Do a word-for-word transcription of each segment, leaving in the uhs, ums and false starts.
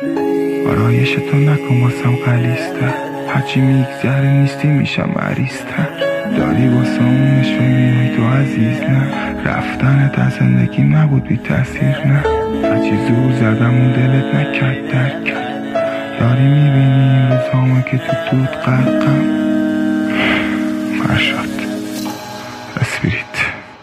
آرایشتو نکن واسم غلیظ‌تر، هرچی میگذره نیستی میشم مریض‌تر. داری واسه اون نشون میای تو عزیز نه، رفتنت از زندگیم نبود بی تأثیر نه. هرچی زور زدم اون دلت نکرد درک کرد. داری میبینی این روزهامو که تو دود غرقم. فرشاد اسپریت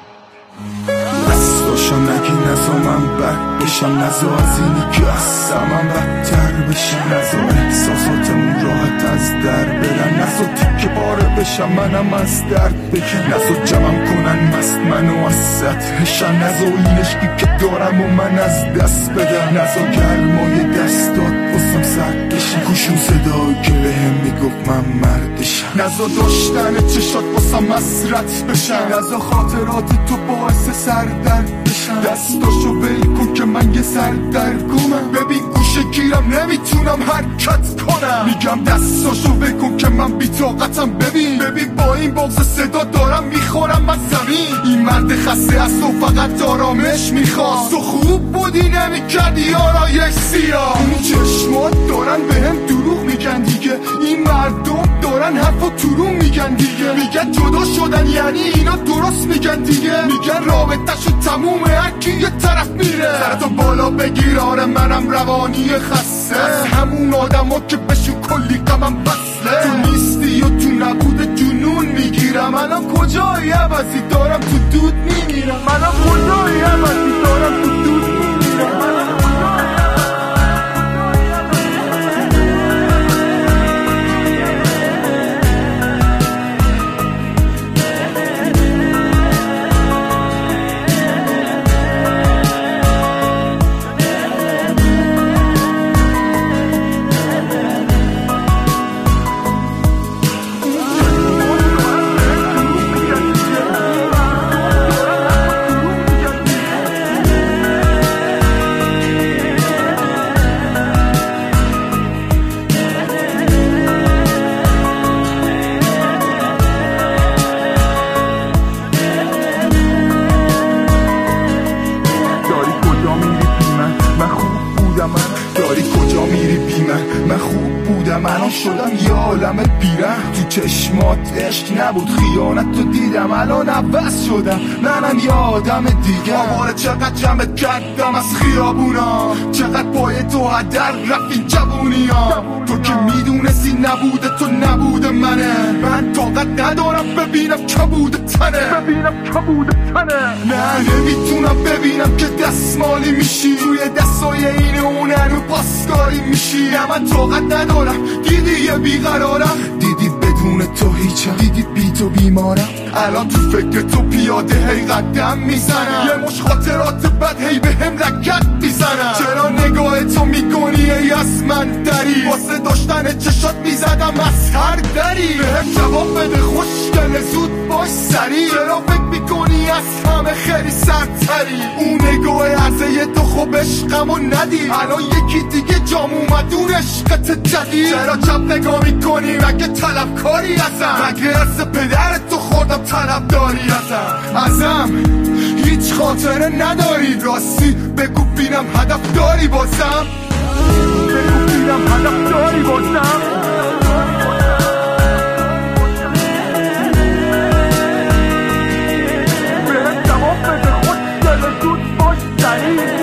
دستاشم نگی نزا من بد بشم، نزا از اینی که هستم من بدتر بشم، نزا احساساتمون راحت از در برن، نزا تیکه پاره بشم منم از درد بکن، نزا جمعم کنن مست منو از سطحشن، نزا این عشقی که دارم و من از دست بدم، نزا گرمای دستات باسم سرد بشن، گوشون صدایی که بهم میگفت من مردشم، نزا داشتن چشات باسم مسرت بشن، نزا خاطرات تو باعث سردرد بشن، دستاشو ول کن که من یه سردرگمم، ببین گوشه گیرم نمیتونم حرکت کنم، میگم دستاشو ول کن که من بی‌طاقتم، ببین ببین با این بغض صدا دارم میخورم من زمین، این مرد خسته از تو فقط آرامش میخواست، تو خوب بودی نمیکردی آرایش سیاه، اون چشمات دارن بهم دروغ میگن دیگه، این مردم دارن حرفا تو رو میگن دیگه، میگن جدا شدن یعنی اینا درست میگن دیگه، میگن رابطه‌شو تمومه هرکی یه طرف میره، سرتو بالا بگیر آره منم روانی خسته، از همون آدما که بهشون کلی غمم بسله، تو نیستی و تو نبود جنون میگیرم، الان کجایی عوضی دارم تو دود میمیرم، الان کجایی عوضی دارم تو دود میمیرم. داری کجا میری بی من؟ من خوب بودم الان شدم یه عالمت بیرم، تو چشمات عشق نبود خیانت تو دیدم، الان عوض شدم منم یه آدم دیگه، آواره چقدر جمعت کردم از خیابونا، چقدر پای تو هدر رفت این جوونیا، تو که میدونستی نبوده تو نبوده منه، من طاقت ندارم ببینم کبوده تنه، ببینم کبوده تنه، نه نمیتونم ببینم که دستمالی میشی، روی دستای این اون هنو پاسکاری میشی، نه من طاقت ندارم دیدی یه بیقرارم، دیدی بدون تو هیچم، دیدی بی تو بیمارم، الان تو فکر تو پیاده هی قدم میزنم، یه مش خاطرات بد هی به هم لگت میزنم، چرا نگاه تو میکنی ای از من دری، واسه داشتن چشات میزدم از هر دری، به هم جواب بده خوشگل زود باش سری، چرا فکر میکنی از همه خیلی سرتری، اون نگاه عرضه تو خوب عشقمو ندی، الان یکی دیگه جام اومد اون عشقت جدی، چرا چپ نگاه میکنی مگه طلبکاری ازم، مگه ارث پدرت تو خوردم طلبداری ازم، ازم هیچ خاطره نداری، راستی بگو بینم هدف داری بازم، بگو بینم هدف داری بازم، بهم جواب بده خوشگل زود باش سریع.